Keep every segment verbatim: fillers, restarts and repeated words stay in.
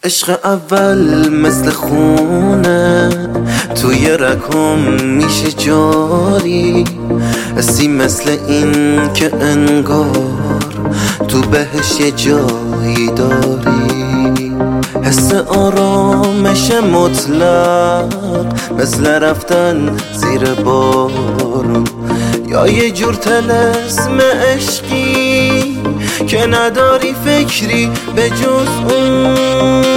عشق اول مثل خونه توی رگم میشه جاری، حسی مثل این که انگار تو بهش یه جایی داری، حس آرامش مطلق مثل رفتن زیر بارون، یا یه جور طلسم عشقی که نداری فکری به جز اون.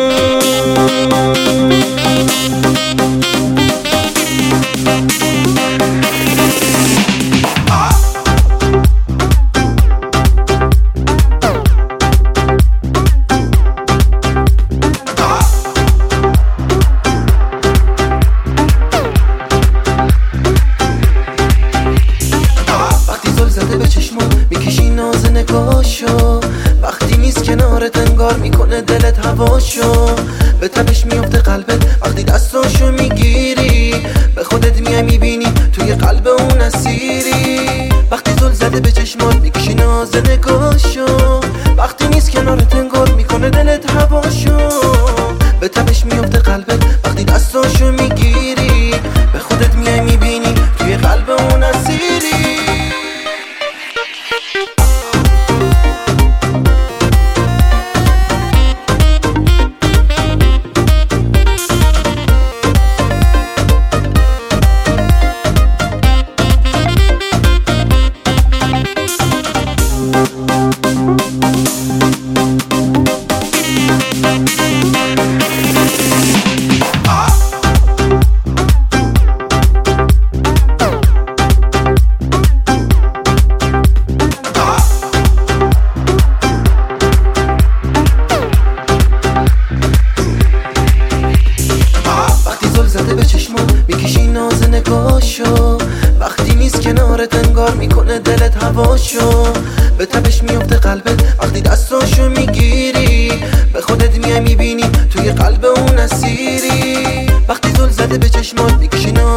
وقتی نیست کنارت انگار میکنه دلت هواشو، به تبش میفته قلبت وقتی دستاشو میگیری، به خودت میای میبینی توی قلب اون اسیری. وقتی زل زده به چشمات میکشی ناز نگاشو، وقتی نیست کنارت انگار میکنه دلت هواشو، به تبش میفته قلبت وقتی دستاشو میگیری، به خودت میای میبینی توی قلب اون اسیری. میکشی ناز نگاشو، وقتی نیست کنارت انگار میکنه دلت هواشو، به تبش میفته قلبت وقتی دستاشو میگیری، به خودت میای میبینی توی قلب اون اسیری. وقتی زل زده به چشمات میکشی